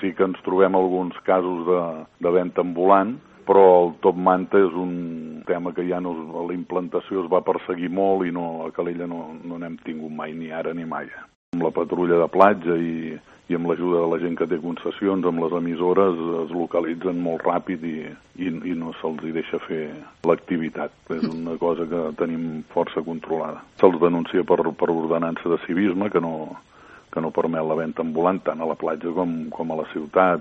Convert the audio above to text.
Sí que ens trobem alguns casos de venda ambulant, però el top manta és un tema que ja la implantació es va perseguir molt i a Calella no n'hem tingut mai, ni ara ni mai. Amb la patrulla de platja i amb l'ajuda de la gent que té concessions, amb les emissores, es localitzen molt ràpid i no se'ls deixa fer l'activitat. És una cosa que tenim força controlada. Se'ls denuncia per ordenança de civisme, que no permet la venda ambulant tant a la platja com a la ciutat.